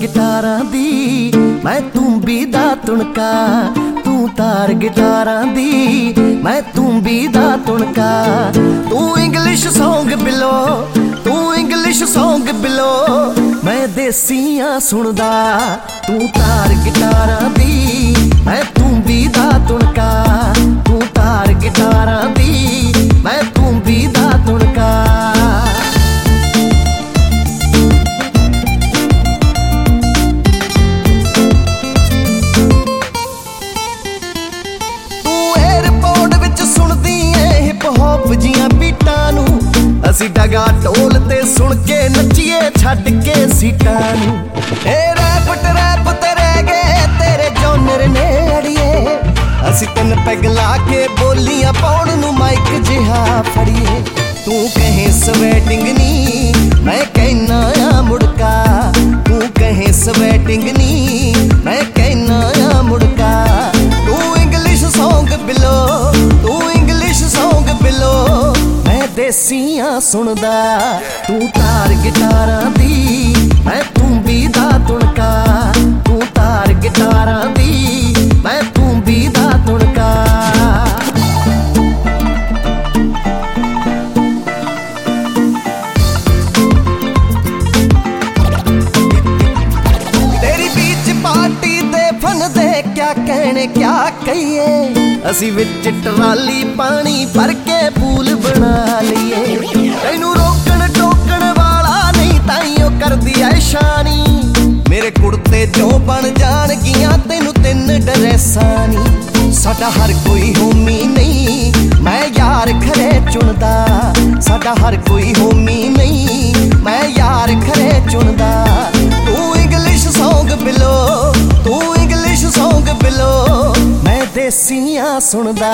गिटारां दी मैं तूंबी दा तुणका, तू तार गिटारां दी मैं तूंबी दा तुणका। तू इंग्लिश सॉन्ग बिलो, तू इंग्लिश सॉन्ग बिलो, मैं देसियां सुनदा। तू तार गिटारां दी मैं तूंबी दा तुणका, तू तार गिटारां दी मैं तूंबी दा तुणका। जियां बीटां नूं असीं डगा ढोल ते सुन के नच्चीए छड्ड के सीटां नूं। रैप टरैप ते रह गए तेरे जॉनर ने अड़िए, असीं तिन पैग ला के बोलियां पाउण नूं माइक जिहा फड़िए। तू कहे स्वेटिंग नी मैं कहना आ मुड़का, तू कहे स्वेटिंग नी मैं कहना आ मुड़का। तू इंग्लिश सॉन्ग बिलो, तू इंग्लिश सॉन्ग बिलो, मैं देसियां सुनदा। तू तार गिटारां दी मैं तूंबी दा तुणका, तू तार गिटारां दी मैं तूंबी दा तुणका। तेरी बीच पार्टी दे फन दे क्या कहने क्या कहिए, असी विच ट्राली पानी भर के पूल बना लिए। तैनू रोकण टोकण वाला नहीं ताइयों करदी ऐशानी, मेरे कुड़ते जो बन जाणगियां तैनू तिन ड्रेसां नी। साडा हर कोई होमी नहीं मैं यार खरे चुनदा, साडा हर कोई होमी नहीं मैं यार खरे चुनदा। तू इंग्लिश सॉन्ग बिलो, तू इंग्लिश सॉन्ग बिलो, मैं देसियां सुनदा।